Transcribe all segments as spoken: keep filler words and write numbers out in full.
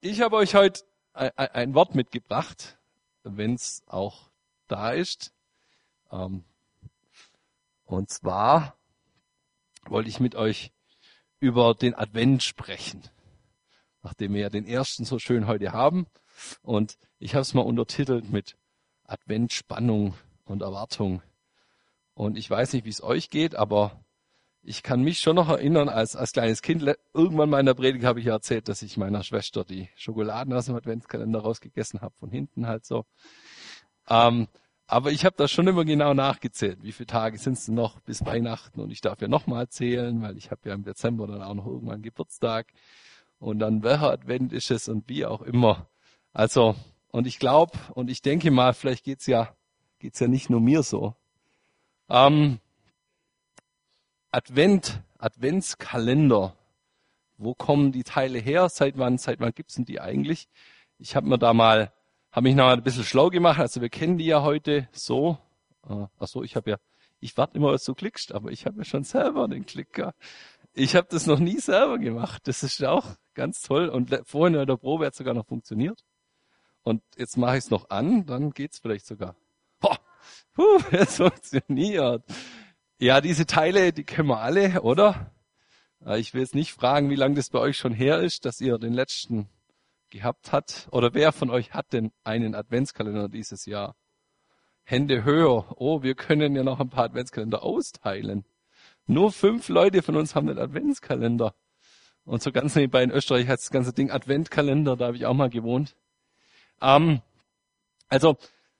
Ich habe euch heute ein, ein Wort mitgebracht, wenn es auch da ist. Ähm, und zwar wollte ich mit euch über den Advent sprechen, nachdem wir ja den ersten so schön heute haben. Und ich habe es mal untertitelt mit Advent, Spannung und Erwartung. Und ich weiß nicht, wie es euch geht, aber ich kann mich schon noch erinnern, als als kleines Kind, irgendwann mal in der Predigt habe ich ja erzählt, dass ich meiner Schwester die Schokoladen aus dem Adventskalender rausgegessen habe, von hinten halt so. Ähm, aber ich habe da schon immer genau nachgezählt, wie viele Tage sind es denn noch bis Weihnachten, und ich darf ja nochmal zählen, weil ich habe ja im Dezember dann auch noch irgendwann Geburtstag und dann welcher Advent ist es und wie auch immer. Also, und ich glaube und ich denke mal, vielleicht geht's ja geht's ja nicht nur mir so. Ähm, Advent, Adventskalender. Wo kommen die Teile her? Seit wann, seit wann gibt's denn die eigentlich? Ich habe mir da mal, habe mich noch mal ein bisschen schlau gemacht. Also wir kennen die ja heute so. Äh, ach so, ich habe ja, ich warte immer, dass du klickst, aber ich habe ja schon selber den Klicker. Ich habe das noch nie selber gemacht. Das ist auch ganz toll. Und vorhin in der Probe hat es sogar noch funktioniert. Und jetzt mache ich es noch an, dann geht's vielleicht sogar. Boah, puh, es funktioniert. Ja, diese Teile, die kennen wir alle, oder? Ich will jetzt nicht fragen, wie lange das bei euch schon her ist, dass ihr den letzten gehabt habt. Oder wer von euch hat denn einen Adventskalender dieses Jahr? Hände höher. Oh, wir können ja noch ein paar Adventskalender austeilen. Nur fünf Leute von uns haben einen Adventskalender. Und so ganz nebenbei in Österreich heißt das ganze Ding Adventkalender, da habe ich auch mal gewohnt. Ähm, also,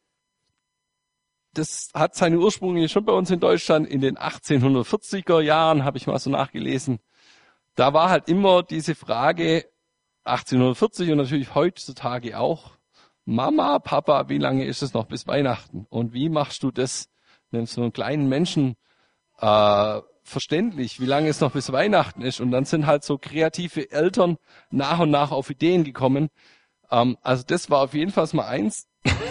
das hat seine Ursprünge schon bei uns in Deutschland in den achtzehnhundertvierziger Jahren, habe ich mal so nachgelesen. Da war halt immer diese Frage, achtzehnhundertvierzig und natürlich heutzutage auch, Mama, Papa, wie lange ist es noch bis Weihnachten? Und wie machst du das einem so einen kleinen Menschen äh, verständlich, wie lange es noch bis Weihnachten ist? Und dann sind halt so kreative Eltern nach und nach auf Ideen gekommen. Ähm, also das war auf jeden Fall mal eins.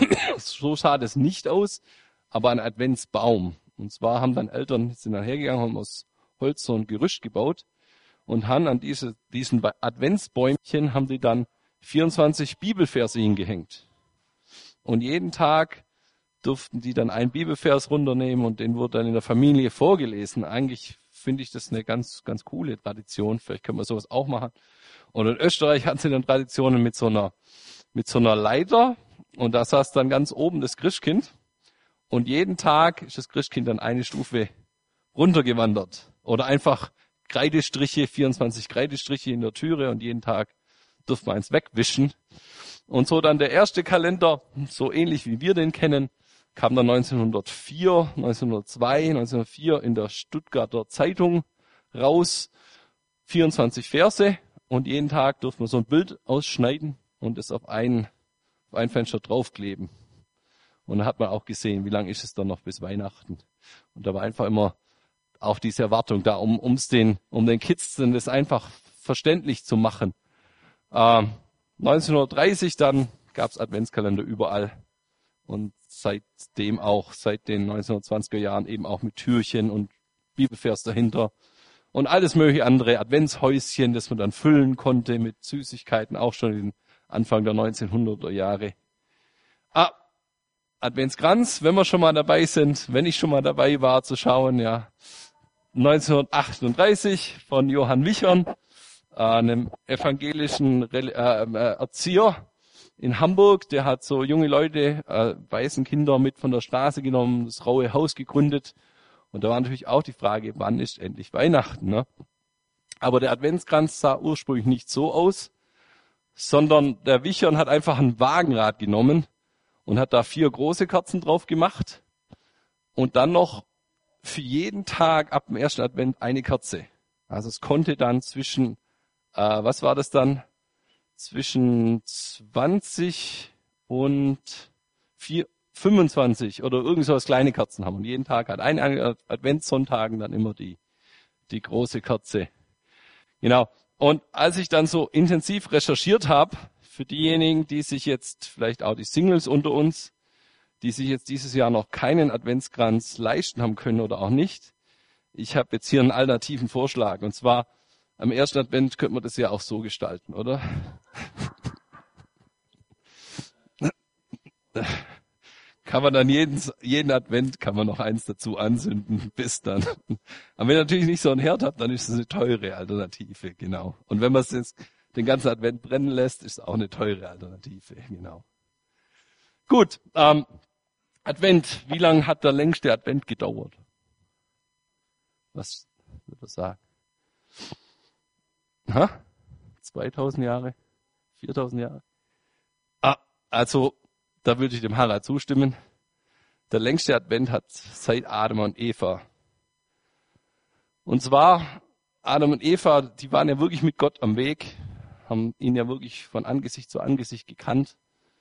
So sah das nicht aus. Aber ein Adventsbaum. Und zwar haben dann Eltern, sind dann hergegangen, haben aus Holz so ein Gerüst gebaut und haben an diese, diesen Adventsbäumchen haben die dann vierundzwanzig Bibelverse hingehängt. Und jeden Tag durften die dann einen Bibelvers runternehmen und den wurde dann in der Familie vorgelesen. Eigentlich finde ich das eine ganz, ganz coole Tradition. Vielleicht können wir sowas auch machen. Und in Österreich hatten sie dann Traditionen mit so einer, mit so einer Leiter. Und da saß dann ganz oben das Christkind. Und jeden Tag ist das Christkind dann eine Stufe runtergewandert. Oder einfach Kreidestriche, vierundzwanzig Kreidestriche in der Türe und jeden Tag durfte man eins wegwischen. Und so dann der erste Kalender, so ähnlich wie wir den kennen, kam dann neunzehnhundertvier, neunzehnhundertzwei, neunzehnhundertvier in der Stuttgarter Zeitung raus. vierundzwanzig Verse und jeden Tag durfte man so ein Bild ausschneiden und es auf ein, auf ein Fenster draufkleben. Und da hat man auch gesehen, wie lange ist es dann noch bis Weihnachten. Und da war einfach immer auch diese Erwartung da, um ums den, um den Kids dann das einfach verständlich zu machen. Ähm, neunzehnhundertdreißig dann gab es Adventskalender überall. Und seitdem auch, seit den neunzehnhundertzwanziger Jahren eben auch mit Türchen und Bibelvers dahinter. Und alles mögliche andere Adventshäuschen, das man dann füllen konnte mit Süßigkeiten, auch schon in Anfang der neunzehnhunderter Jahre. Ah, Adventskranz, wenn wir schon mal dabei sind, wenn ich schon mal dabei war zu schauen, ja, neunzehnhundertachtunddreißig von Johann Wichern, äh, einem evangelischen Re- äh, Erzieher in Hamburg, der hat so junge Leute, äh, Waisenkinder mit von der Straße genommen, das Raue Haus gegründet. Und da war natürlich auch die Frage, wann ist endlich Weihnachten, ne? Aber der Adventskranz sah ursprünglich nicht so aus, sondern der Wichern hat einfach ein Wagenrad genommen und hat da vier große Kerzen drauf gemacht und dann noch für jeden Tag ab dem ersten Advent eine Kerze. Also es konnte dann zwischen, äh, was war das dann? Zwischen zwanzig und vier, fünfundzwanzig oder irgend so was kleine Kerzen haben. Und jeden Tag hat ein Adventssonntagen dann immer die, die große Kerze. Genau. Und als ich dann so intensiv recherchiert habe, für diejenigen, die sich jetzt, vielleicht auch die Singles unter uns, die sich jetzt dieses Jahr noch keinen Adventskranz leisten haben können oder auch nicht, ich habe jetzt hier einen alternativen Vorschlag. Und zwar, am ersten Advent könnte man das ja auch so gestalten, oder? kann man dann jeden, jeden Advent kann man noch eins dazu anzünden, bis dann. Aber wenn ihr natürlich nicht so einen Herd habt, dann ist es eine teure Alternative, genau. Und wenn man es jetzt den ganzen Advent brennen lässt, ist es auch eine teure Alternative, genau. Gut, ähm, Advent. Wie lange hat der längste Advent gedauert? Was würde er sagen? Ha? zweitausend Jahre? viertausend Jahre? Ah, also, da würde ich dem Harald zustimmen. Der längste Advent hat seit Adam und Eva. Und zwar, Adam und Eva, die waren ja wirklich mit Gott am Weg, haben ihn ja wirklich von Angesicht zu Angesicht gekannt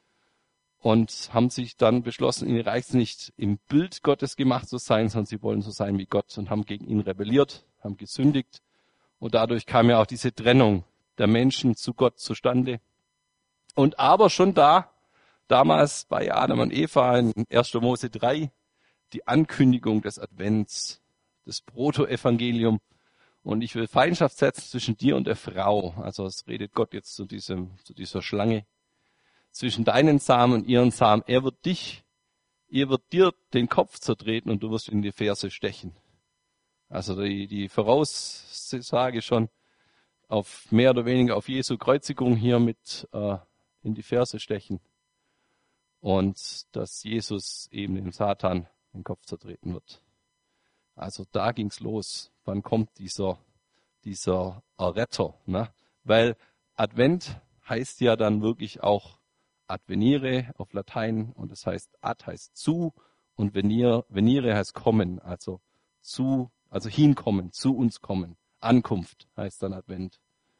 und haben sich dann beschlossen, ihre Reichs nicht im Bild Gottes gemacht zu sein, sondern sie wollen so sein wie Gott und haben gegen ihn rebelliert, haben gesündigt. Und dadurch kam ja auch diese Trennung der Menschen zu Gott zustande. Und aber schon da, damals bei Adam und Eva in erster Mose drei, die Ankündigung des Advents, das Protoevangelium. Und ich will Feindschaft setzen zwischen dir und der Frau. Also es redet Gott jetzt zu diesem, zu dieser Schlange. Zwischen deinen Samen und ihren Samen. Er wird dich, er wird dir den Kopf zertreten und du wirst in die Ferse stechen. Also die, die Voraussage schon auf mehr oder weniger auf Jesu Kreuzigung hier mit äh, in die Ferse stechen. Und dass Jesus eben dem Satan den Kopf zertreten wird. Also da ging's los. Wann kommt dieser, dieser Erretter? Ne? Weil Advent heißt ja dann wirklich auch advenire auf Latein und das heißt ad heißt zu und venire, venire heißt kommen, also zu, also hinkommen, zu uns kommen. Ankunft heißt dann Advent.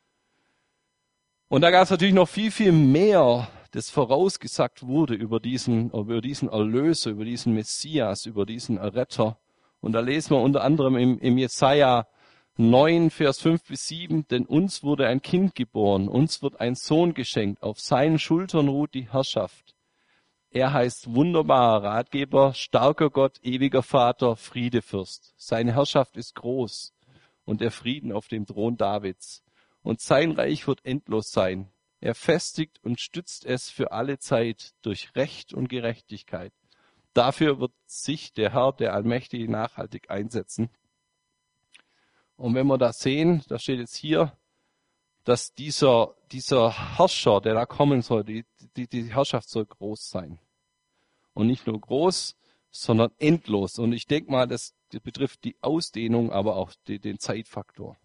Und da gab es natürlich noch viel, viel mehr, das vorausgesagt wurde über diesen, über diesen Erlöser, über diesen Messias, über diesen Erretter. Und da lesen wir unter anderem im, im Jesaja neun, Vers fünf bis sieben, denn uns wurde ein Kind geboren, uns wird ein Sohn geschenkt, auf seinen Schultern ruht die Herrschaft. Er heißt wunderbarer Ratgeber, starker Gott, ewiger Vater, Friedefürst. Seine Herrschaft ist groß und der Frieden auf dem Thron Davids. Und sein Reich wird endlos sein. Er festigt und stützt es für alle Zeit durch Recht und Gerechtigkeit. Dafür wird sich der Herr, der Allmächtige, nachhaltig einsetzen. Und wenn wir das sehen, da steht jetzt hier, dass dieser, dieser Herrscher, der da kommen soll, die, die, die Herrschaft soll groß sein. Und nicht nur groß, sondern endlos. Und ich denke mal, das betrifft die Ausdehnung, aber auch die, den Zeitfaktor.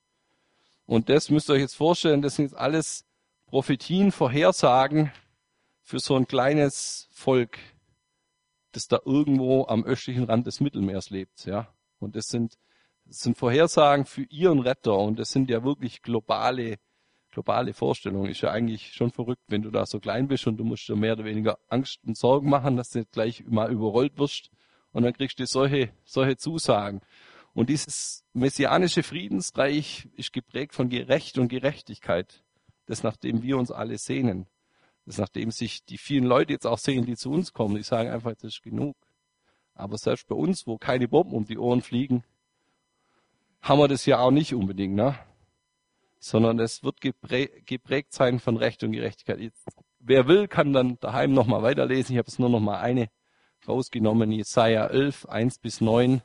Und das müsst ihr euch jetzt vorstellen, das sind jetzt alles Prophetien, Vorhersagen für so ein kleines Volk, das da irgendwo am östlichen Rand des Mittelmeers lebt. Ja. Und das sind Das sind Vorhersagen für ihren Retter und das sind ja wirklich globale, globale Vorstellungen. Ist ja eigentlich schon verrückt, wenn du da so klein bist und du musst dir mehr oder weniger Angst und Sorgen machen, dass du gleich mal überrollt wirst und dann kriegst du solche, solche Zusagen. Und dieses messianische Friedensreich ist geprägt von Gerecht und Gerechtigkeit. Das, nach dem wir uns alle sehnen. Das, nachdem sich die vielen Leute jetzt auch sehen, die zu uns kommen. Die sagen einfach, das ist genug. Aber selbst bei uns, wo keine Bomben um die Ohren fliegen, haben wir das ja auch nicht unbedingt, ne? Sondern es wird geprä- geprägt sein von Recht und Gerechtigkeit. Jetzt, wer will, kann dann daheim nochmal weiterlesen. Ich habe jetzt nur noch mal eine rausgenommen, Jesaja elf, eins bis neun.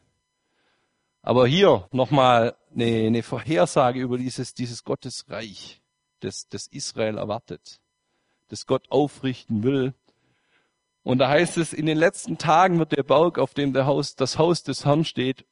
Aber hier nochmal eine, eine Vorhersage über dieses, dieses Gottesreich, das, das Israel erwartet, das Gott aufrichten will. Und da heißt es, in den letzten Tagen wird der Berg, auf dem der Haus, das Haus des Herrn steht,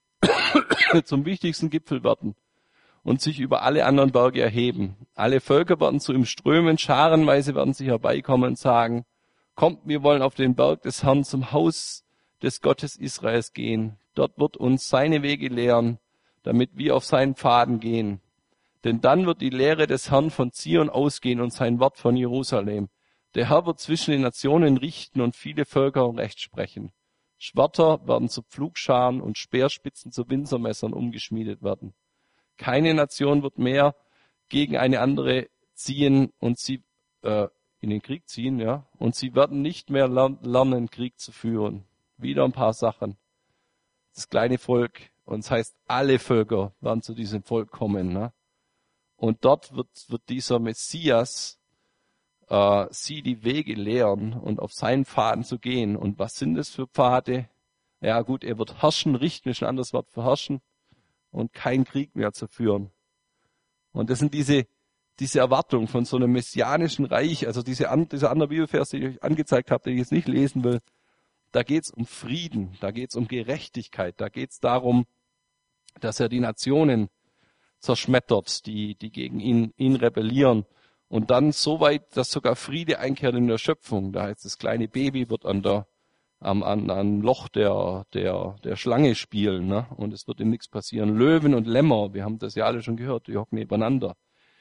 zum wichtigsten Gipfel werden und sich über alle anderen Berge erheben. Alle Völker werden zu ihm strömen, scharenweise werden sie herbeikommen und sagen, kommt, wir wollen auf den Berg des Herrn zum Haus des Gottes Israels gehen. Dort wird uns seine Wege lehren, damit wir auf seinen Pfaden gehen. Denn dann wird die Lehre des Herrn von Zion ausgehen und sein Wort von Jerusalem. Der Herr wird zwischen den Nationen richten und viele Völker Recht sprechen. Schwerter werden zu Pflugscharen und Speerspitzen zu Winzermessern umgeschmiedet werden. Keine Nation wird mehr gegen eine andere ziehen und sie äh, in den Krieg ziehen, ja. Und sie werden nicht mehr lernen, Krieg zu führen. Wieder ein paar Sachen. Das kleine Volk, und es heißt, alle Völker werden zu diesem Volk kommen, ne? Und dort wird, wird dieser Messias, äh, sie die Wege lehren und auf seinen Pfaden zu gehen. Und was sind das für Pfade? Ja gut, er wird herrschen, richten ist ein anderes Wort für herrschen und keinen Krieg mehr zu führen. Und das sind diese diese Erwartung von so einem messianischen Reich, also diese, dieser andere Bibelvers, den ich euch angezeigt habe, den ich jetzt nicht lesen will, da geht es um Frieden, da geht es um Gerechtigkeit, da geht es darum, dass er die Nationen zerschmettert, die, die gegen ihn, ihn rebellieren. Und dann so weit, dass sogar Friede einkehrt in der Schöpfung. Da heißt das kleine Baby wird an der am an, an Loch der der der Schlange spielen, ne? Und es wird ihm nichts passieren. Löwen und Lämmer, wir haben das ja alle schon gehört, die hocken nebeneinander.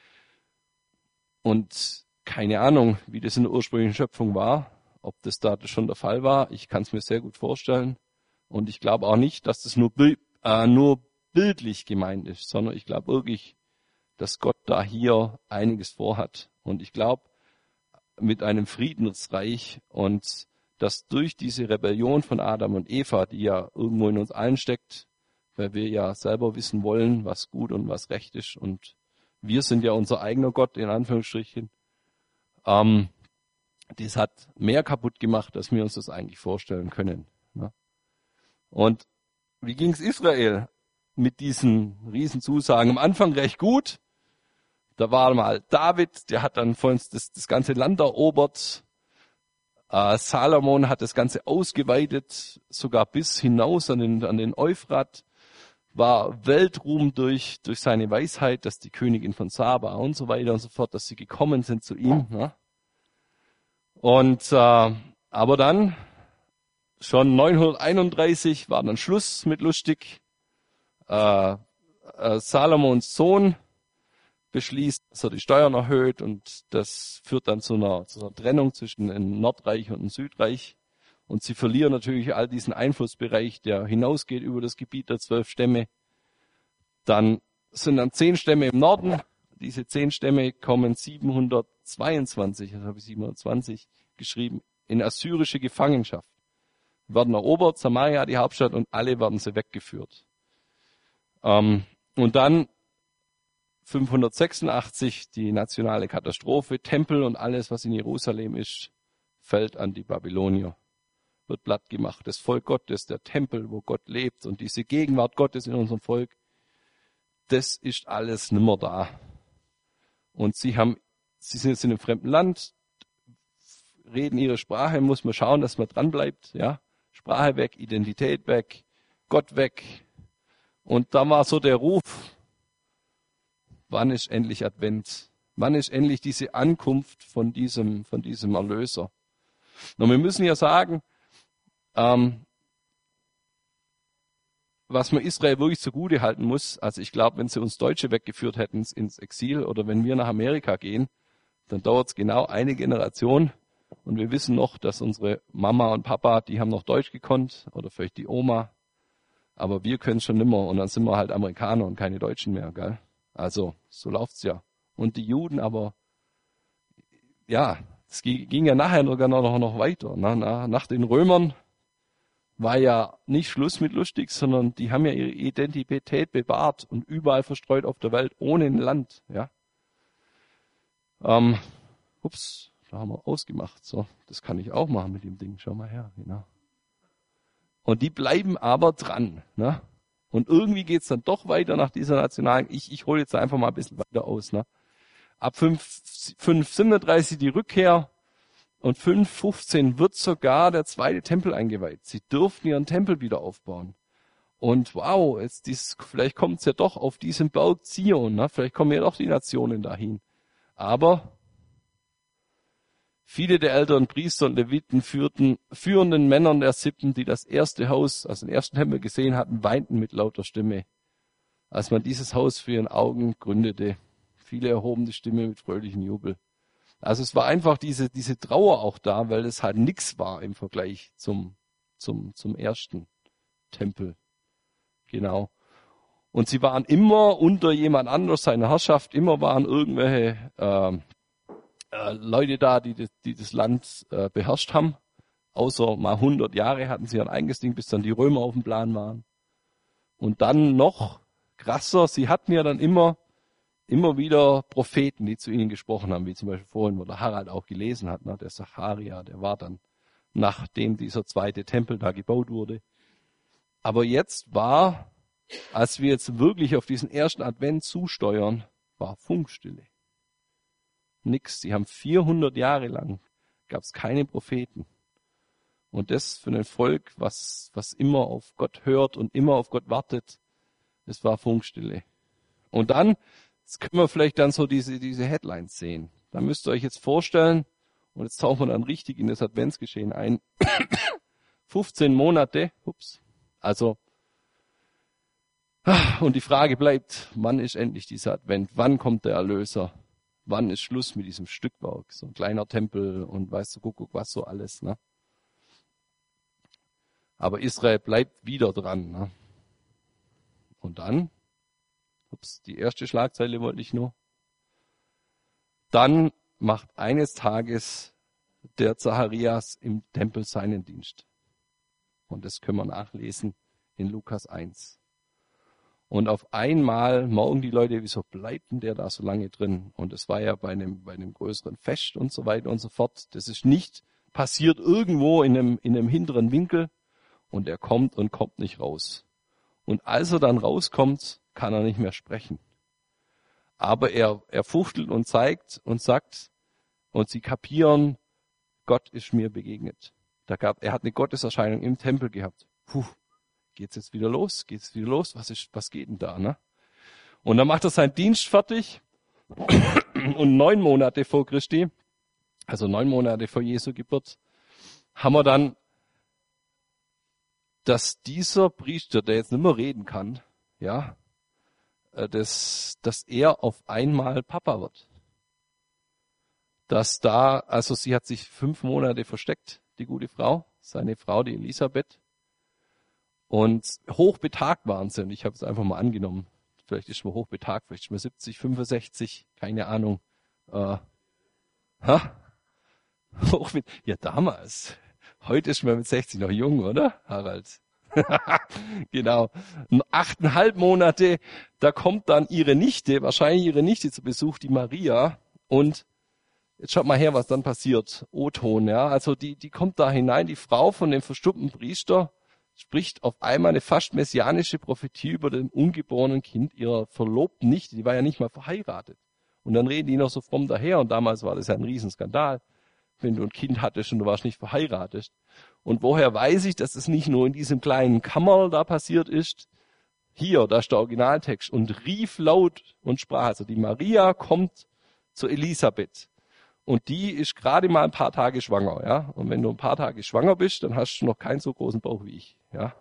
Und keine Ahnung, wie das in der ursprünglichen Schöpfung war, ob das da schon der Fall war. Ich kann es mir sehr gut vorstellen. Und ich glaube auch nicht, dass das nur, äh, nur bildlich gemeint ist, sondern ich glaube wirklich, dass Gott da hier einiges vorhat. Und ich glaube, mit einem Friedensreich und dass durch diese Rebellion von Adam und Eva, die ja irgendwo in uns allen steckt, weil wir ja selber wissen wollen, was gut und was recht ist und wir sind ja unser eigener Gott, in Anführungsstrichen. Ähm, das hat mehr kaputt gemacht, als wir uns das eigentlich vorstellen können. Ne? Und wie ging es Israel mit diesen Riesenzusagen? Am Anfang recht gut. Da war mal David, der hat dann vor uns das, das ganze Land erobert. Äh, Salomon hat das Ganze ausgeweitet, sogar bis hinaus an den, an den Euphrat. War Weltruhm durch, durch seine Weisheit, dass die Königin von Saba und so weiter und so fort, dass sie gekommen sind zu ihm. Ne? Und äh, aber dann, schon neunhunderteinunddreißig, war dann Schluss mit lustig. Äh, äh, Salomons Sohn beschließt, dass er die Steuern erhöht und das führt dann zu einer, zu einer Trennung zwischen einem Nordreich und einem Südreich. Und sie verlieren natürlich all diesen Einflussbereich, der hinausgeht über das Gebiet der zwölf Stämme. Dann sind dann zehn Stämme im Norden. Diese zehn Stämme kommen siebenhundertzweiundzwanzig, das habe ich siebenhundertzwanzig geschrieben, in assyrische Gefangenschaft. Werden erobert, Samaria, die Hauptstadt, und alle werden sie weggeführt. Ähm, und dann fünfhundertsechsundachtzig, die nationale Katastrophe, Tempel und alles, was in Jerusalem ist, fällt an die Babylonier. Wird platt gemacht. Das Volk Gottes, der Tempel, wo Gott lebt und diese Gegenwart Gottes in unserem Volk, das ist alles nimmer da. Und sie haben, sie sind jetzt in einem fremden Land, reden ihre Sprache, muss man schauen, dass man dran bleibt, ja. Sprache weg, Identität weg, Gott weg. Und da war so der Ruf, wann ist endlich Advent? Wann ist endlich diese Ankunft von diesem, von diesem Erlöser? Und wir müssen ja sagen, Ähm, was man Israel wirklich zugute halten muss, also ich glaube, wenn sie uns Deutsche weggeführt hätten ins Exil oder wenn wir nach Amerika gehen, dann dauert es genau eine Generation und wir wissen noch, dass unsere Mama und Papa, die haben noch Deutsch gekonnt oder vielleicht die Oma, aber wir können schon nimmer und dann sind wir halt Amerikaner und keine Deutschen mehr, gell? Also, so läuft's ja. Und die Juden aber, ja, es ging ja nachher sogar noch, noch weiter. Ne? Nach, nach den Römern war ja nicht Schluss mit lustig, sondern die haben ja ihre Identität bewahrt und überall verstreut auf der Welt, ohne ein Land. Ja. Ähm, ups, da haben wir ausgemacht. So, das kann ich auch machen mit dem Ding. Schau mal her. Genau. Und die bleiben aber dran. Ne? Und irgendwie geht's dann doch weiter nach dieser nationalen. Ich, ich hole jetzt einfach mal ein bisschen weiter aus. Ne? Ab fünf siebenunddreißig die Rückkehr. Und fünf fünfzehn wird sogar der zweite Tempel eingeweiht. Sie dürften ihren Tempel wieder aufbauen. Und wow, jetzt dies, vielleicht kommt es ja doch auf diesen Berg Zion. Ne? Vielleicht kommen ja doch die Nationen dahin. Aber viele der älteren Priester und Leviten führten führenden Männern der Sippen, die das erste Haus, also den ersten Tempel gesehen hatten, weinten mit lauter Stimme, als man dieses Haus für ihren Augen gründete. Viele erhoben die Stimme mit fröhlichem Jubel. Also es war einfach diese, diese Trauer auch da, weil es halt nichts war im Vergleich zum, zum, zum ersten Tempel. Genau. Und sie waren immer unter jemand anders, seiner Herrschaft, immer waren irgendwelche äh, äh, Leute da, die das, die das Land äh, beherrscht haben. Außer mal hundert Jahre hatten sie ein eigenes Ding, bis dann die Römer auf dem Plan waren. Und dann noch krasser, sie hatten ja dann immer immer wieder Propheten, die zu ihnen gesprochen haben, wie zum Beispiel vorhin, wo der Harald auch gelesen hat, ne, der Zacharia, der war dann, nachdem dieser zweite Tempel da gebaut wurde. Aber jetzt war, als wir jetzt wirklich auf diesen ersten Advent zusteuern, war Funkstille. Nix. Sie haben vierhundert Jahre lang, gab es keine Propheten. Und das für ein Volk, was, was immer auf Gott hört und immer auf Gott wartet, das war Funkstille. Und dann, jetzt können wir vielleicht dann so diese, diese Headlines sehen. Da müsst ihr euch jetzt vorstellen, und jetzt tauchen wir dann richtig in das Adventsgeschehen ein, fünfzehn Monate, ups, also, und die Frage bleibt, wann ist endlich dieser Advent? Wann kommt der Erlöser? Wann ist Schluss mit diesem Stückwerk? So ein kleiner Tempel und weißt du, guck, guck, was so alles, ne? Aber Israel bleibt wieder dran, ne? Und dann, ups, die erste Schlagzeile wollte ich nur. Dann macht eines Tages der Zacharias im Tempel seinen Dienst. Und das können wir nachlesen in Lukas eins. Und auf einmal morgen die Leute, wieso bleibt denn der da so lange drin? Und es war ja bei einem, bei einem größeren Fest und so weiter und so fort. Das ist nicht passiert irgendwo in einem, in einem hinteren Winkel. Und er kommt und kommt nicht raus. Und als er dann rauskommt, kann er nicht mehr sprechen. Aber er, er fuchtelt und zeigt und sagt, und sie kapieren, Gott ist mir begegnet. Da gab, er hat eine Gotteserscheinung im Tempel gehabt. Puh, geht's jetzt wieder los? Geht's wieder los? Was ist, was geht denn da, ne? Und dann macht er seinen Dienst fertig. Und neun Monate vor Christi, also neun Monate vor Jesu Geburt, haben wir dann, dass dieser Priester, der jetzt nicht mehr reden kann, ja, dass, dass er auf einmal Papa wird. Dass da, also sie hat sich fünf Monate versteckt, die gute Frau, seine Frau, die Elisabeth. Und hochbetagt waren sie, und ich habe es einfach mal angenommen. Vielleicht ist man hochbetagt, vielleicht ist man siebzig, fünfundsechzig, keine Ahnung. Äh, ha? Hochbet- ja, damals. Heute ist man mit sechzig noch jung, oder, Harald? Genau. Achteinhalb Monate, da kommt dann ihre Nichte, wahrscheinlich ihre Nichte zu Besuch, die Maria. Und jetzt schaut mal her, was dann passiert. O-Ton, ja. Also die, die kommt da hinein, die Frau von dem verstummten Priester spricht auf einmal eine fast messianische Prophetie über den ungeborenen Kind ihrer Verlobten Nichte. Die war ja nicht mal verheiratet. Und dann reden die noch so fromm daher. Und damals war das ja ein Riesenskandal, wenn du ein Kind hattest und du warst nicht verheiratet. Und woher weiß ich, dass es nicht nur in diesem kleinen Kammerl da passiert ist? Hier, da ist der Originaltext. Und rief laut und sprach. Also die Maria kommt zu Elisabeth. Und die ist gerade mal ein paar Tage schwanger, ja. Und wenn du ein paar Tage schwanger bist, dann hast du noch keinen so großen Bauch wie ich, ja.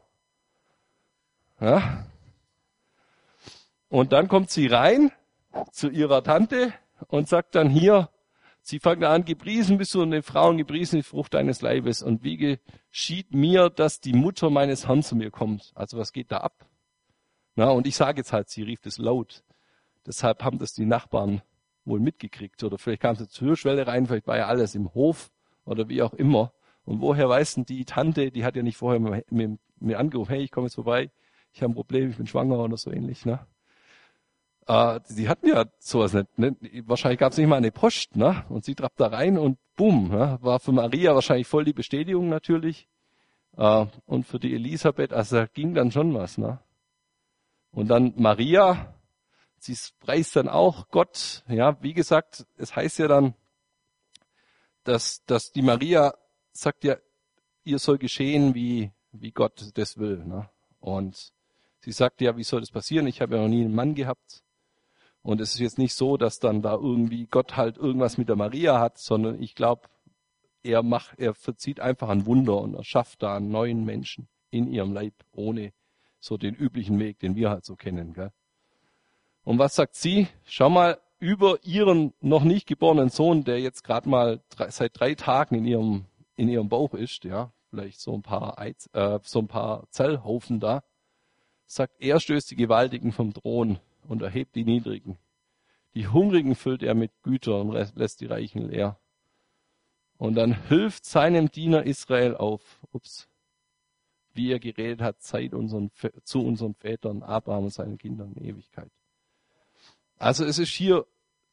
Ja. Und dann kommt sie rein zu ihrer Tante und sagt dann hier, sie fängt an, gepriesen bist du und den Frauen gepriesen die Frucht deines Leibes. Und wie geschieht mir, dass die Mutter meines Herrn zu mir kommt? Also was geht da ab? Na, und ich sage jetzt halt, sie rief das laut. Deshalb haben das die Nachbarn wohl mitgekriegt. Oder vielleicht kam sie zur Türschwelle rein, vielleicht war ja alles im Hof oder wie auch immer. Und woher weiß denn die Tante, die hat ja nicht vorher mit, mit, mir angerufen, hey, ich komme jetzt vorbei, ich habe ein Problem, ich bin schwanger oder so ähnlich, ne? Äh, sie hatten ja sowas nicht, ne? Wahrscheinlich gab es nicht mal eine Post, ne? Und sie trappt da rein und bumm, ne? War für Maria wahrscheinlich voll die Bestätigung natürlich. Äh, und für die Elisabeth, also da ging dann schon was, ne? Und dann Maria, sie preist dann auch Gott. Ja, wie gesagt, es heißt ja dann, dass, dass die Maria sagt ja, ihr soll geschehen, wie, wie Gott das will. Ne? Und sie sagt ja, wie soll das passieren? Ich habe ja noch nie einen Mann gehabt. Und es ist jetzt nicht so, dass dann da irgendwie Gott halt irgendwas mit der Maria hat, sondern ich glaube, er macht, er verzieht einfach ein Wunder und er schafft da einen neuen Menschen in ihrem Leib, ohne so den üblichen Weg, den wir halt so kennen. Gell? Und was sagt sie? Schau mal über ihren noch nicht geborenen Sohn, der jetzt gerade mal drei, seit drei Tagen in ihrem in ihrem Bauch ist, ja, vielleicht so ein paar Eiz, äh, so ein paar Zellhaufen da. Sagt, er stößt die Gewaltigen vom Thron und erhebt die Niedrigen. Die Hungrigen füllt er mit Gütern und lässt die Reichen leer. Und dann hilft seinem Diener Israel auf, ups, wie er geredet hat, seit unseren, zu unseren Vätern, Abraham und seinen Kindern in Ewigkeit. Also es ist hier,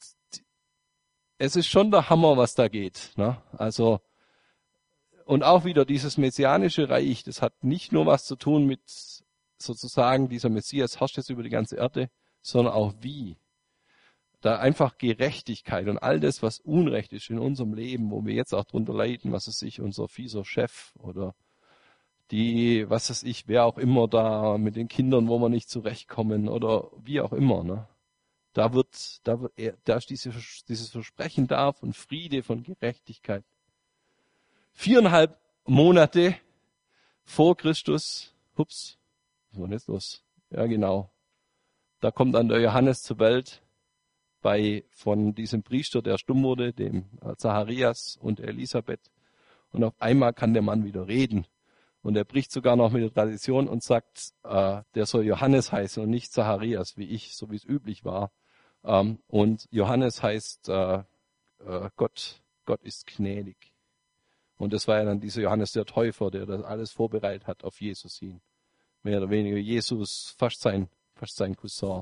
es ist schon der Hammer, was da geht. Ne? Also und auch wieder dieses messianische Reich, das hat nicht nur was zu tun mit sozusagen, dieser Messias herrscht jetzt über die ganze Erde, sondern auch wie. Da einfach Gerechtigkeit und all das, was Unrecht ist in unserem Leben, wo wir jetzt auch drunter leiden, was weiß ich, unser fieser Chef oder die, was weiß ich, wer auch immer da mit den Kindern, wo wir nicht zurechtkommen oder wie auch immer, ne? Da wird, da wird, da ist diese, dieses Versprechen da von Friede, von Gerechtigkeit. Viereinhalb Monate vor Christus, hups, was war denn jetzt los? Ja, genau. Da kommt dann der Johannes zur Welt bei, von diesem Priester, der stumm wurde, dem Zacharias und Elisabeth. Und auf einmal kann der Mann wieder reden. Und er bricht sogar noch mit der Tradition und sagt, äh, der soll Johannes heißen und nicht Zacharias, wie ich, so wie es üblich war. Ähm, und Johannes heißt, äh, äh, Gott, Gott ist gnädig. Und das war ja dann dieser Johannes der Täufer, der das alles vorbereitet hat auf Jesus hin. Mehr oder weniger Jesus, fast sein, fast sein Cousin.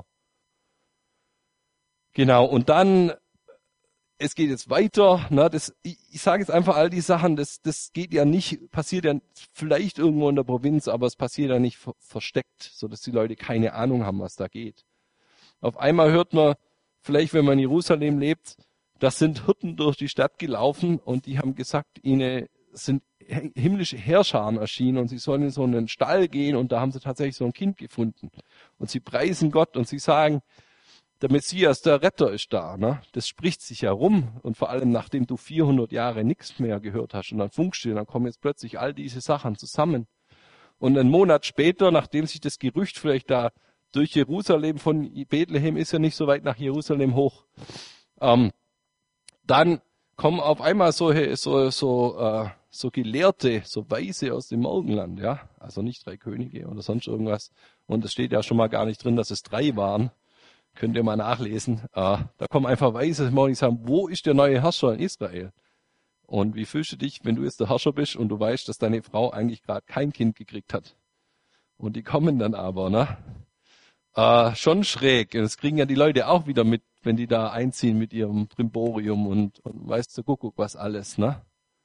Genau, und dann, es geht jetzt weiter, ne, das, ich, ich sage jetzt einfach all die Sachen, das, das geht ja nicht, passiert ja vielleicht irgendwo in der Provinz, aber es passiert ja nicht ver- versteckt, sodass die Leute keine Ahnung haben, was da geht. Auf einmal hört man, vielleicht wenn man in Jerusalem lebt, das sind Hirten durch die Stadt gelaufen und die haben gesagt, ihnen sind himmlische Heerscharen erschienen und sie sollen in so einen Stall gehen und da haben sie tatsächlich so ein Kind gefunden. Und sie preisen Gott und sie sagen, der Messias, der Retter ist da. Ne? Das spricht sich ja rum und vor allem nachdem du vierhundert Jahre nichts mehr gehört hast und dann Funkstille, dann kommen jetzt plötzlich all diese Sachen zusammen. Und einen Monat später, nachdem sich das Gerücht vielleicht da durch Jerusalem von Bethlehem ist ja nicht so weit nach Jerusalem hoch, ähm, dann kommen auf einmal so, so, so, äh, so Gelehrte, so Weise aus dem Morgenland, ja, also nicht drei Könige oder sonst irgendwas. Und es steht ja schon mal gar nicht drin, dass es drei waren. Könnt ihr mal nachlesen. Äh, da kommen einfach Weise aus dem Morgen und sagen, wo ist der neue Herrscher in Israel? Und wie fühlst du dich, wenn du jetzt der Herrscher bist und du weißt, dass deine Frau eigentlich gerade kein Kind gekriegt hat? Und die kommen dann aber, ne? Äh, schon schräg. Und das kriegen ja die Leute auch wieder mit, wenn die da einziehen mit ihrem Brimborium und, und weißt du, Kuckuck, was alles, ne?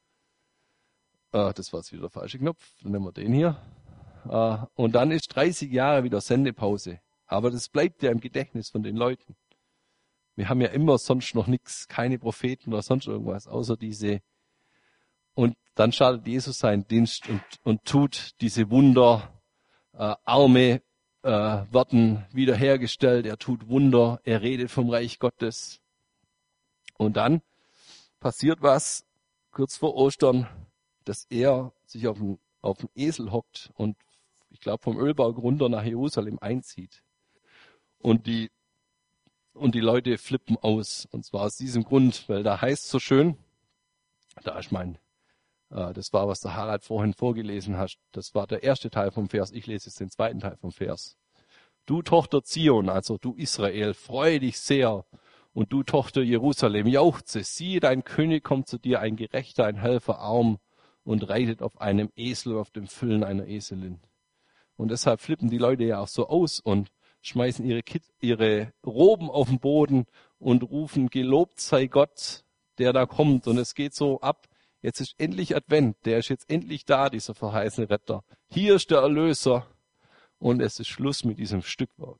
Äh, das war jetzt wieder der falsche Knopf. Dann nehmen wir den hier. Äh, und dann ist dreißig Jahre wieder Sendepause. Aber das bleibt ja im Gedächtnis von den Leuten. Wir haben ja immer sonst noch nichts, keine Propheten oder sonst irgendwas, außer diese. Und dann startet Jesus seinen Dienst und, und tut diese Wunder. Äh, Arme äh, werden wiederhergestellt, er tut Wunder, er redet vom Reich Gottes. Und dann passiert was, kurz vor Ostern, dass er sich auf den, auf den Esel hockt und ich glaube vom Ölberg runter nach Jerusalem einzieht. Und die, und die Leute flippen aus. Und zwar aus diesem Grund, weil da heißt so schön, da ist mein, äh, das war, was der Harald vorhin vorgelesen hat, das war der erste Teil vom Vers, ich lese jetzt den zweiten Teil vom Vers. Du Tochter Zion, also du Israel, freue dich sehr. Und du Tochter Jerusalem, jauchze, siehe, dein König kommt zu dir, ein Gerechter, ein Helfer, arm und reitet auf einem Esel, auf dem Füllen einer Eselin. Und deshalb flippen die Leute ja auch so aus und schmeißen ihre, Kit, ihre Roben auf den Boden und rufen, gelobt sei Gott, der da kommt. Und es geht so ab, jetzt ist endlich Advent, der ist jetzt endlich da, dieser verheißene Retter. Hier ist der Erlöser und es ist Schluss mit diesem Stückwerk.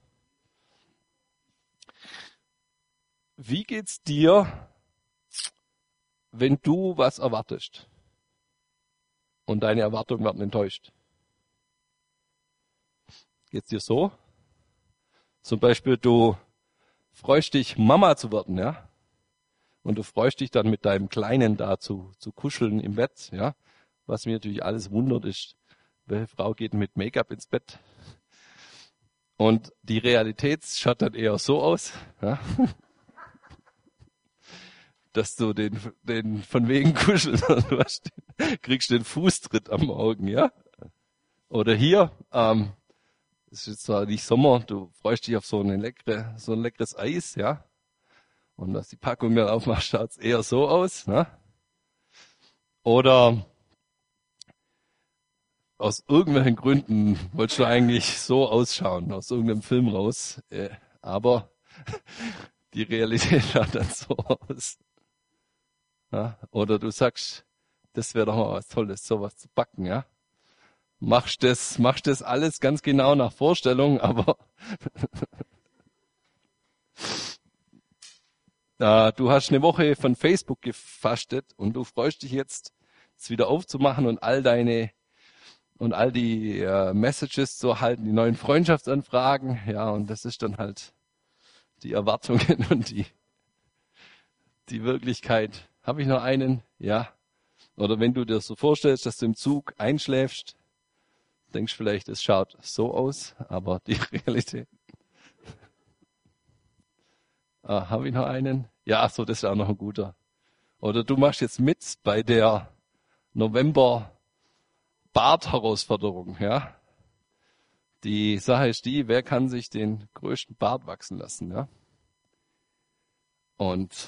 Wie geht's dir, wenn du was erwartest und deine Erwartungen werden enttäuscht? Geht's dir so? Zum Beispiel, du freust dich, Mama zu werden, ja? Und du freust dich dann mit deinem Kleinen da zu, zu kuscheln im Bett, ja? Was mir natürlich alles wundert ist, welche Frau geht mit Make-up ins Bett? Und die Realität schaut dann eher so aus, ja? Dass du den, den von wegen kuscheln, du hast den, kriegst den Fußtritt am Morgen, ja? Oder hier, ähm, es ist jetzt zwar nicht Sommer, du freust dich auf so, eine leckere, so ein leckeres Eis, ja? Und was die Packung dann aufmacht, schaut es eher so aus, ne? Oder aus irgendwelchen Gründen wolltest du eigentlich so ausschauen, aus irgendeinem Film raus, äh, aber Die Realität schaut dann so aus. Ja? Oder du sagst, das wäre doch mal was Tolles, sowas zu backen, ja. Machst das, machst das alles ganz genau nach Vorstellung, aber äh, du hast eine Woche von Facebook gefastet und du freust dich jetzt, es wieder aufzumachen und all deine und all die äh, Messages zu erhalten, die neuen Freundschaftsanfragen, ja, und das ist dann halt die Erwartungen und die die Wirklichkeit. Habe ich noch einen? Ja. Oder wenn du dir so vorstellst, dass du im Zug einschläfst, denkst vielleicht, es schaut so aus, aber die Realität. Ah, habe ich noch einen? Ja, so, das ist auch noch ein guter. Oder du machst jetzt mit bei der November Bart-Herausforderung, ja. Die Sache ist die, wer kann sich den größten Bart wachsen lassen, ja. Und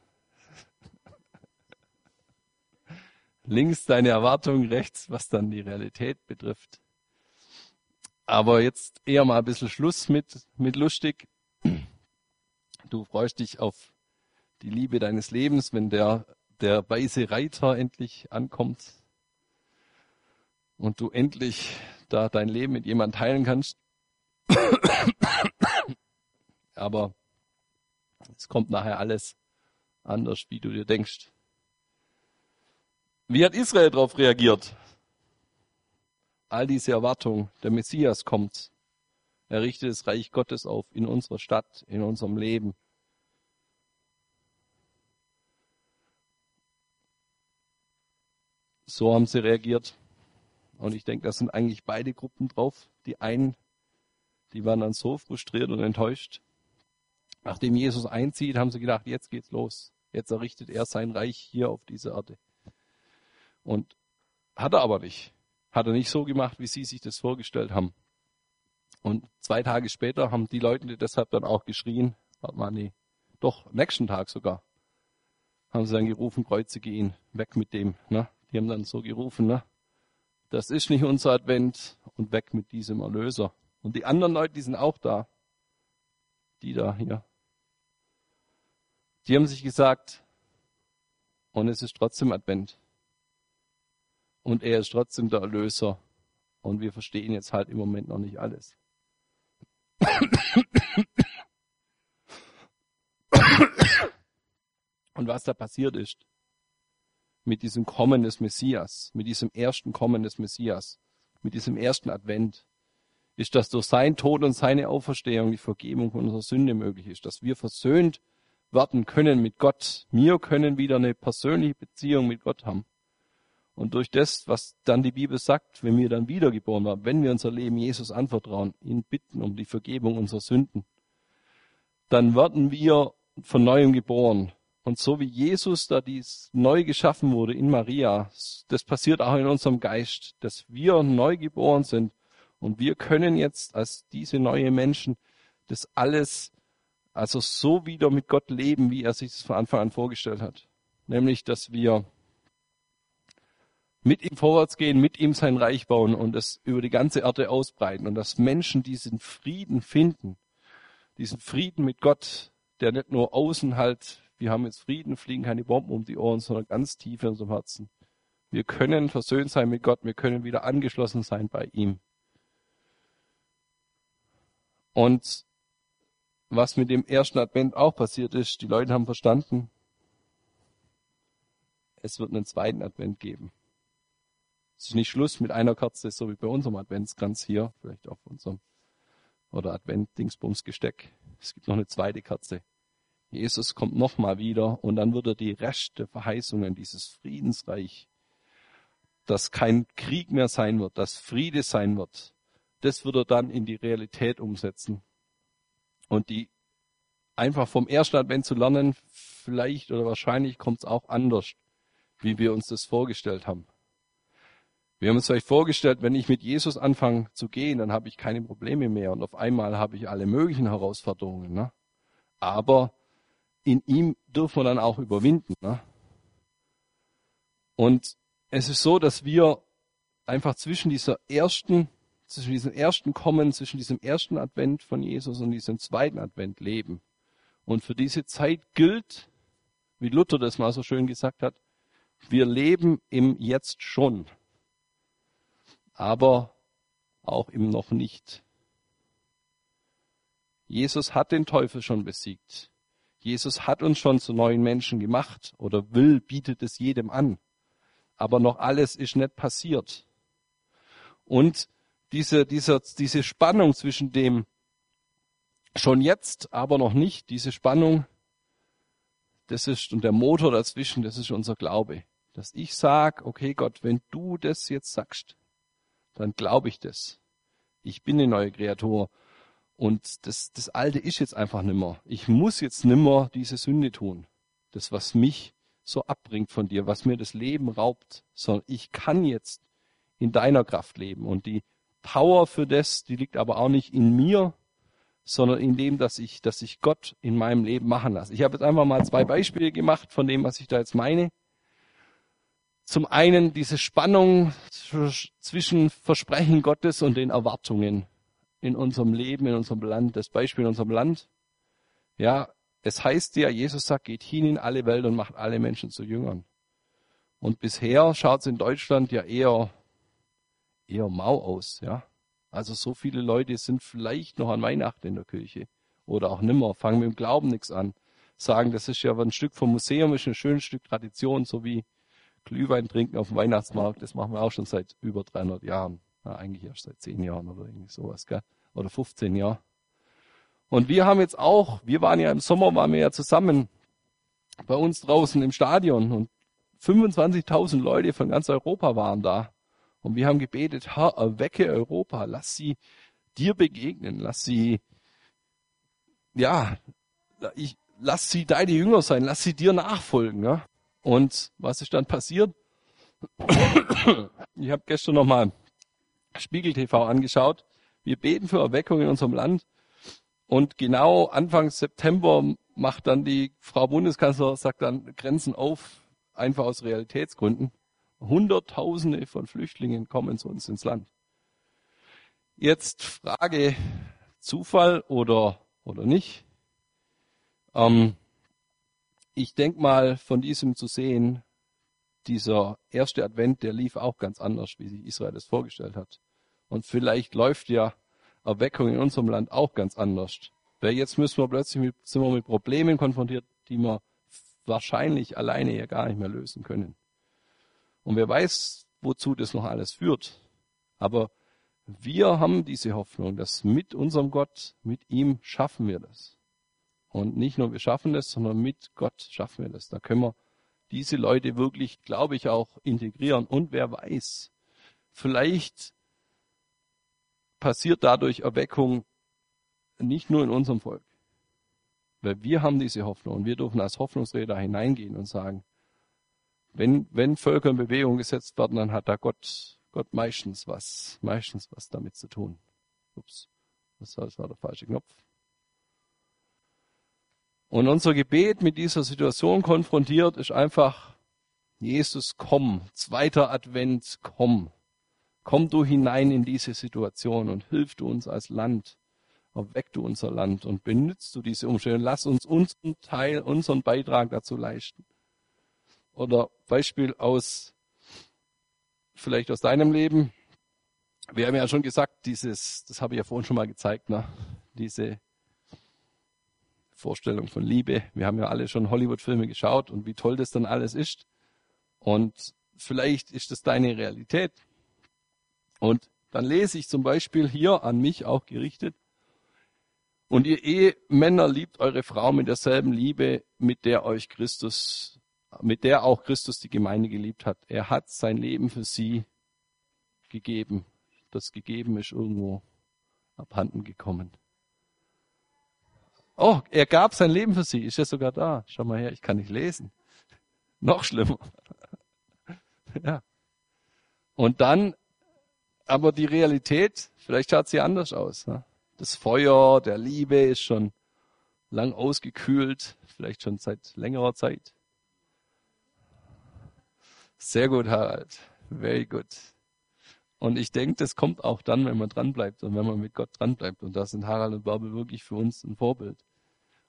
links deine Erwartungen, rechts, was dann die Realität betrifft. Aber jetzt eher mal ein bisschen Schluss mit, mit lustig. Du freust dich auf die Liebe deines Lebens, wenn der, der weiße Reiter endlich ankommt und du endlich da dein Leben mit jemandem teilen kannst. Aber es kommt nachher alles anders, wie du dir denkst. Wie hat Israel darauf reagiert? All diese Erwartungen, der Messias kommt. Er richtet das Reich Gottes auf in unserer Stadt, in unserem Leben. So haben sie reagiert. Und ich denke, da sind eigentlich beide Gruppen drauf. Die einen, die waren dann so frustriert und enttäuscht. Nachdem Jesus einzieht, haben sie gedacht, jetzt geht's los. Jetzt errichtet er sein Reich hier auf dieser Erde. Und hat er aber nicht. Hat er nicht so gemacht, wie sie sich das vorgestellt haben. Und zwei Tage später haben die Leute deshalb dann auch geschrien, warte mal, nee, doch, nächsten Tag sogar, haben sie dann gerufen, kreuzige ihn, weg mit dem. Ne? Die haben dann so gerufen, ne? Das ist nicht unser Advent und weg mit diesem Erlöser. Und die anderen Leute, die sind auch da. Die da hier. Die haben sich gesagt, und es ist trotzdem Advent. Und er ist trotzdem der Erlöser. Und wir verstehen jetzt halt im Moment noch nicht alles. Und was da passiert ist, mit diesem Kommen des Messias, mit diesem ersten Kommen des Messias, mit diesem ersten Advent, ist, dass durch seinen Tod und seine Auferstehung die Vergebung von unserer Sünde möglich ist, dass wir versöhnt werden können mit Gott. Wir können wieder eine persönliche Beziehung mit Gott haben. Und durch das, was dann die Bibel sagt, wenn wir dann wiedergeboren werden, wenn wir unser Leben Jesus anvertrauen, ihn bitten um die Vergebung unserer Sünden, dann werden wir von Neuem geboren. Und so wie Jesus da dies neu geschaffen wurde in Maria, das passiert auch in unserem Geist, dass wir neu geboren sind. Und wir können jetzt als diese neue Menschen das alles, also so wieder mit Gott leben, wie er sich das von Anfang an vorgestellt hat. Nämlich, dass wir mit ihm vorwärts gehen, mit ihm sein Reich bauen und es über die ganze Erde ausbreiten. Und dass Menschen diesen Frieden finden, diesen Frieden mit Gott, der nicht nur außen halt, wir haben jetzt Frieden, fliegen keine Bomben um die Ohren, sondern ganz tief in unserem Herzen. Wir können versöhnt sein mit Gott, wir können wieder angeschlossen sein bei ihm. Und was mit dem ersten Advent auch passiert ist, die Leute haben verstanden, es wird einen zweiten Advent geben. Es ist nicht Schluss mit einer Kerze, so wie bei unserem Adventskranz hier, vielleicht auf unserem oder Advent-Dingsbums-Gesteck. Es gibt noch eine zweite Kerze. Jesus kommt nochmal wieder und dann wird er die Reste Verheißungen, dieses Friedensreich, dass kein Krieg mehr sein wird, dass Friede sein wird, das wird er dann in die Realität umsetzen. Und die einfach vom ersten Advent zu lernen, vielleicht oder wahrscheinlich kommt es auch anders, wie wir uns das vorgestellt haben. Wir haben uns vielleicht vorgestellt, wenn ich mit Jesus anfange zu gehen, dann habe ich keine Probleme mehr und auf einmal habe ich alle möglichen Herausforderungen. Ne? Aber in ihm dürfen wir dann auch überwinden. Ne? Und es ist so, dass wir einfach zwischen dieser ersten, zwischen diesem ersten Kommen, zwischen diesem ersten Advent von Jesus und diesem zweiten Advent leben. Und für diese Zeit gilt, wie Luther das mal so schön gesagt hat, wir leben im Jetzt schon, aber auch im Noch nicht. Jesus hat den Teufel schon besiegt. Jesus hat uns schon zu neuen Menschen gemacht oder will, bietet es jedem an. Aber noch alles ist nicht passiert. Und diese, diese, diese Spannung zwischen dem schon jetzt, aber noch nicht, diese Spannung, das ist, und der Motor dazwischen, das ist unser Glaube. Dass ich sage, okay Gott, wenn du das jetzt sagst, dann glaube ich das. Ich bin eine neue Kreatur. Und das, das Alte ist jetzt einfach nimmer. Ich muss jetzt nimmer diese Sünde tun. Das, was mich so abbringt von dir, was mir das Leben raubt. Sondern ich kann jetzt in deiner Kraft leben. Und die Power für das, die liegt aber auch nicht in mir, sondern in dem, dass ich, dass ich Gott in meinem Leben machen lasse. Ich habe jetzt einfach mal zwei Beispiele gemacht von dem, was ich da jetzt meine. Zum einen diese Spannung zwischen Versprechen Gottes und den Erwartungen in unserem Leben, in unserem Land. Das Beispiel in unserem Land. Ja, es heißt ja, Jesus sagt, geht hin in alle Welt und macht alle Menschen zu Jüngern. Und bisher schaut es in Deutschland ja eher, eher mau aus, ja. Also so viele Leute sind vielleicht noch an Weihnachten in der Kirche oder auch nimmer, fangen mit dem Glauben nichts an. Sagen, das ist ja ein Stück vom Museum, ist ein schönes Stück Tradition, so wie Glühwein trinken auf dem Weihnachtsmarkt, das machen wir auch schon seit über dreihundert Jahren. Ja, eigentlich erst seit zehn Jahren oder irgendwie sowas, gell? Oder fünfzehn Jahren. Und wir haben jetzt auch, wir waren ja im Sommer, waren wir ja zusammen bei uns draußen im Stadion und fünfundzwanzigtausend Leute von ganz Europa waren da. Und wir haben gebetet, Herr, erwecke Europa, lass sie dir begegnen, lass sie, ja, ich, lass sie deine Jünger sein, lass sie dir nachfolgen. Ja? Und was ist dann passiert? Ich habe gestern nochmal Spiegel T V angeschaut. Wir beten für Erweckung in unserem Land. Und genau Anfang September macht dann die Frau Bundeskanzler, sagt dann Grenzen auf, einfach aus Realitätsgründen. Hunderttausende von Flüchtlingen kommen zu uns ins Land. Jetzt Frage, Zufall oder, oder nicht? Ähm, ich denke mal, von diesem zu sehen, dieser erste Advent, der lief auch ganz anders, wie sich Israel das vorgestellt hat. Und vielleicht läuft ja Erweckung in unserem Land auch ganz anders. Weil jetzt müssen wir plötzlich mit, sind wir mit Problemen konfrontiert, die wir wahrscheinlich alleine ja gar nicht mehr lösen können. Und wer weiß, wozu das noch alles führt. Aber wir haben diese Hoffnung, dass mit unserem Gott, mit ihm schaffen wir das. Und nicht nur wir schaffen das, sondern mit Gott schaffen wir das. Da können wir diese Leute wirklich, glaube ich, auch integrieren. Und wer weiß, vielleicht passiert dadurch Erweckung nicht nur in unserem Volk. Weil wir haben diese Hoffnung und wir dürfen als Hoffnungsträger hineingehen und sagen, wenn, wenn Völker in Bewegung gesetzt werden, dann hat da Gott, Gott meistens was, meistens was damit zu tun. Ups, das war der falsche Knopf. Und unser Gebet mit dieser Situation konfrontiert ist einfach, Jesus, komm, zweiter Advent, komm. Komm du hinein in diese Situation und hilf du uns als Land. Erweck du unser Land und benützt du diese Umstände. Lass uns unseren Teil, unseren Beitrag dazu leisten. Oder Beispiel aus, vielleicht aus deinem Leben. Wir haben ja schon gesagt, dieses, das habe ich ja vorhin schon mal gezeigt, ne? Diese Vorstellung von Liebe. Wir haben ja alle schon Hollywood-Filme geschaut und wie toll das dann alles ist. Und vielleicht ist das deine Realität. Und dann lese ich zum Beispiel hier an mich auch gerichtet. Und ihr Ehemänner liebt eure Frau mit derselben Liebe, mit der euch Christus, mit der auch Christus die Gemeinde geliebt hat. Er hat sein Leben für sie gegeben. Das gegeben ist irgendwo abhanden gekommen. Oh, er gab sein Leben für sie. Ist ja sogar da. Schau mal her, ich kann nicht lesen. Noch schlimmer. Ja. Und dann, aber die Realität, vielleicht schaut sie anders aus. Ne? Das Feuer der Liebe ist schon lang ausgekühlt, vielleicht schon seit längerer Zeit. Sehr gut, Harald. Very good. Und ich denke, das kommt auch dann, wenn man dranbleibt und wenn man mit Gott dranbleibt. Und da sind Harald und Bärbel wirklich für uns ein Vorbild.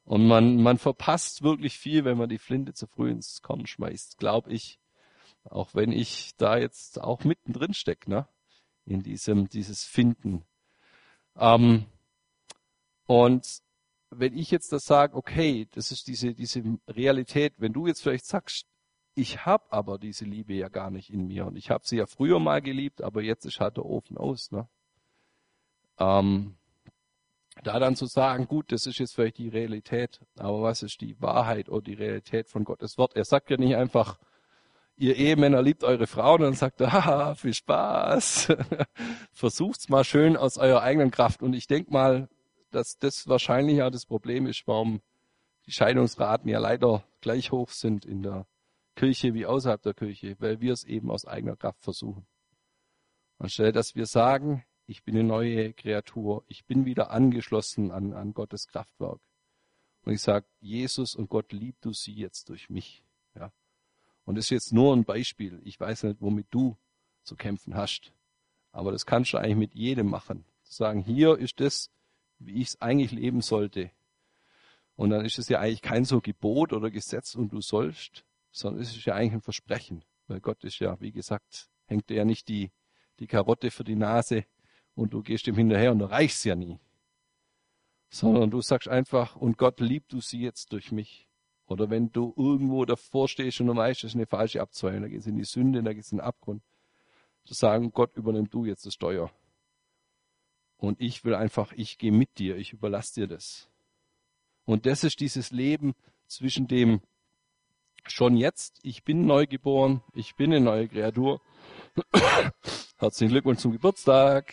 Und man, man verpasst wirklich viel, wenn man die Flinte zu früh ins Korn schmeißt, glaube ich. Auch wenn ich da jetzt auch mittendrin stecke, ne? In diesem, dieses Finden. Ähm, und wenn ich jetzt das sage, okay, das ist diese, diese Realität, wenn du jetzt vielleicht sagst, ich habe aber diese Liebe ja gar nicht in mir und ich habe sie ja früher mal geliebt, aber jetzt ist halt der Ofen aus, ne? Ähm, da dann zu sagen, gut, das ist jetzt vielleicht die Realität, aber was ist die Wahrheit oder die Realität von Gottes Wort? Er sagt ja nicht einfach, ihr Ehemänner liebt eure Frauen, und dann sagt er, haha, viel Spaß. Versucht's mal schön aus eurer eigenen Kraft. Und ich denke mal, dass das wahrscheinlich ja das Problem ist, warum die Scheidungsraten ja leider gleich hoch sind in der Kirche wie außerhalb der Kirche, weil wir es eben aus eigener Kraft versuchen. Anstelle, dass wir sagen, ich bin eine neue Kreatur, ich bin wieder angeschlossen an, an Gottes Kraftwerk. Und ich sage, Jesus und Gott, lieb du sie jetzt durch mich. Ja. Und das ist jetzt nur ein Beispiel. Ich weiß nicht, womit du zu kämpfen hast. Aber das kannst du eigentlich mit jedem machen. Zu sagen, hier ist das, wie ich es eigentlich leben sollte. Und dann ist es ja eigentlich kein so Gebot oder Gesetz und du sollst, sondern es ist ja eigentlich ein Versprechen. Weil Gott ist ja, wie gesagt, hängt dir ja nicht die, die Karotte für die Nase und du gehst ihm hinterher und erreichst ja nie. Sondern du sagst einfach, und Gott liebt du sie jetzt durch mich. Oder wenn du irgendwo davor stehst und du weißt, das ist eine falsche Abzweigung, da geht es in die Sünde, da geht es in den Abgrund. Zu sagen, Gott, übernimm du jetzt das Steuer. Und ich will einfach, ich gehe mit dir, ich überlasse dir das. Und das ist dieses Leben zwischen dem schon jetzt, ich bin neugeboren, ich bin eine neue Kreatur. Herzlichen Glückwunsch zum Geburtstag.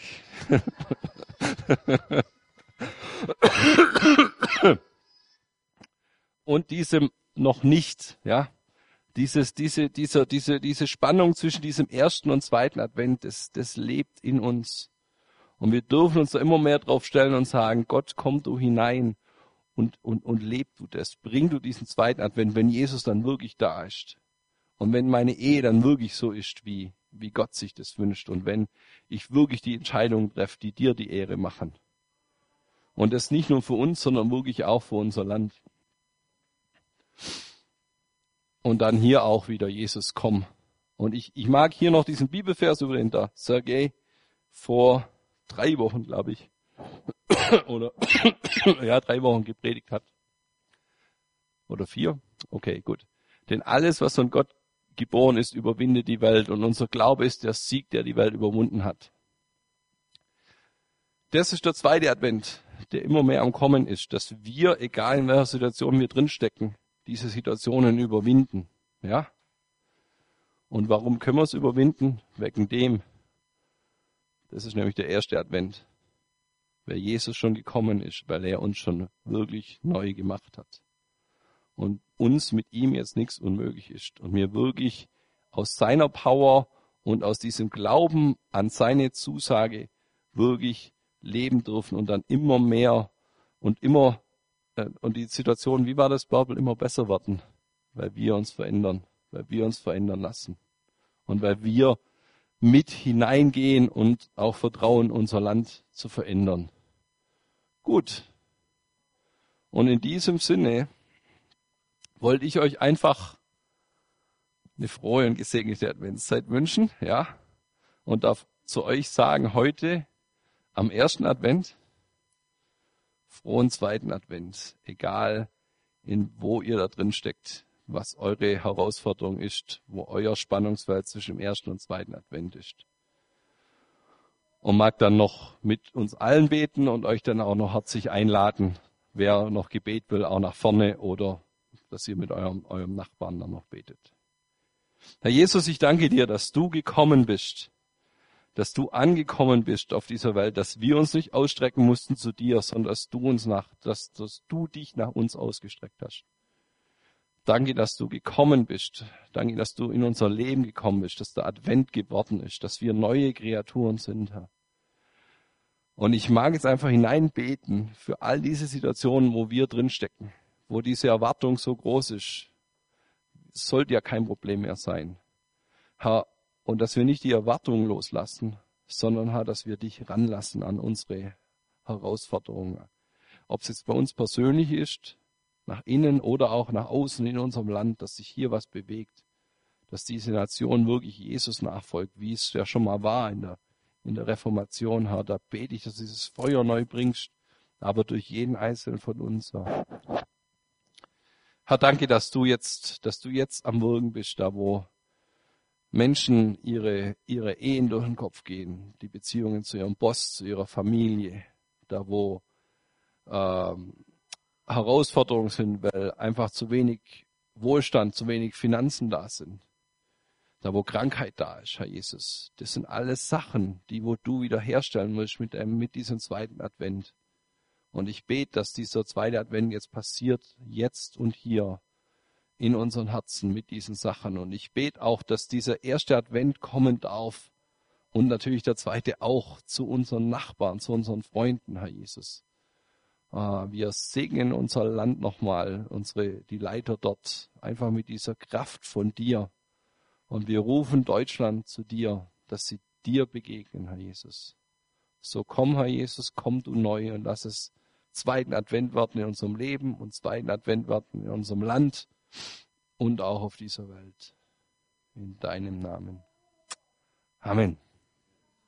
Und diesem noch nicht, ja, dieses, diese, dieser, diese, diese Spannung zwischen diesem ersten und zweiten Advent, das, das lebt in uns. Und wir dürfen uns da immer mehr drauf stellen und sagen, Gott, komm du hinein und, und, und leb du das. Bring du diesen zweiten Advent, wenn Jesus dann wirklich da ist. Und wenn meine Ehe dann wirklich so ist, wie, wie Gott sich das wünscht. Und wenn ich wirklich die Entscheidungen treffe, die dir die Ehre machen. Und das nicht nur für uns, sondern wirklich auch für unser Land. Und dann hier auch wieder, Jesus, komm. Und ich, ich mag hier noch diesen Bibelvers, über den der Sergei vor drei Wochen, glaube ich, oder ja, drei Wochen gepredigt hat. Oder vier? Okay, gut. Denn alles, was von Gott geboren ist, überwindet die Welt. Und unser Glaube ist der Sieg, der die Welt überwunden hat. Das ist der zweite Advent, der immer mehr am Kommen ist, dass wir, egal in welcher Situation wir drinstecken, diese Situationen überwinden. Ja? Und warum können wir es überwinden? Wegen dem. Das ist nämlich der erste Advent. Weil Jesus schon gekommen ist, weil er uns schon wirklich neu gemacht hat. Und uns mit ihm jetzt nichts unmöglich ist. Und wir wirklich aus seiner Power und aus diesem Glauben an seine Zusage wirklich leben dürfen und dann immer mehr und immer und die Situation, wie war das, Bärbel, immer besser werden, weil wir uns verändern, weil wir uns verändern lassen und weil wir mit hineingehen und auch vertrauen, unser Land zu verändern. Gut. Und in diesem Sinne wollte ich euch einfach eine frohe und gesegnete Adventszeit wünschen, ja, und darf zu euch sagen, heute am ersten Advent, frohen zweiten Advent, egal in wo ihr da drin steckt, was eure Herausforderung ist, wo euer Spannungsfeld zwischen dem ersten und zweiten Advent ist. Und mag dann noch mit uns allen beten und euch dann auch noch herzlich einladen, wer noch Gebet will, auch nach vorne oder dass ihr mit eurem, eurem Nachbarn dann noch betet. Herr Jesus, ich danke dir, dass du gekommen bist, dass du angekommen bist auf dieser Welt, dass wir uns nicht ausstrecken mussten zu dir, sondern dass du uns nach, dass, dass du dich nach uns ausgestreckt hast. Danke, dass du gekommen bist. Danke, dass du in unser Leben gekommen bist, dass der Advent geworden ist, dass wir neue Kreaturen sind, Herr. Und ich mag jetzt einfach hineinbeten für all diese Situationen, wo wir drinstecken, wo diese Erwartung so groß ist. Es sollte ja kein Problem mehr sein, Herr. Und dass wir nicht die Erwartungen loslassen, sondern Herr, dass wir dich ranlassen an unsere Herausforderungen. Ob es jetzt bei uns persönlich ist, nach innen oder auch nach außen in unserem Land, dass sich hier was bewegt, dass diese Nation wirklich Jesus nachfolgt, wie es ja schon mal war in der, in der Reformation, Herr. Da bete ich, dass du dieses Feuer neu bringst, aber durch jeden Einzelnen von uns, Herr. Herr, danke, dass du jetzt, dass du jetzt am Wirken bist, da wo Menschen ihre, ihre Ehen durch den Kopf gehen, die Beziehungen zu ihrem Boss, zu ihrer Familie, da wo ähm, Herausforderungen sind, weil einfach zu wenig Wohlstand, zu wenig Finanzen da sind. Da wo Krankheit da ist, Herr Jesus. Das sind alles Sachen, die wo du wiederherstellen musst mit, einem, mit diesem zweiten Advent. Und ich bete, dass dieser zweite Advent jetzt passiert, jetzt und hier in unseren Herzen mit diesen Sachen. Und ich bete auch, dass dieser erste Advent kommen darf und natürlich der zweite auch zu unseren Nachbarn, zu unseren Freunden, Herr Jesus. Wir segnen unser Land nochmal, unsere, die Leiter dort, einfach mit dieser Kraft von dir. Und wir rufen Deutschland zu dir, dass sie dir begegnen, Herr Jesus. So komm, Herr Jesus, komm du neu und lass es zweiten Advent werden in unserem Leben und zweiten Advent werden in unserem Land und auch auf dieser Welt. In deinem Namen. Amen.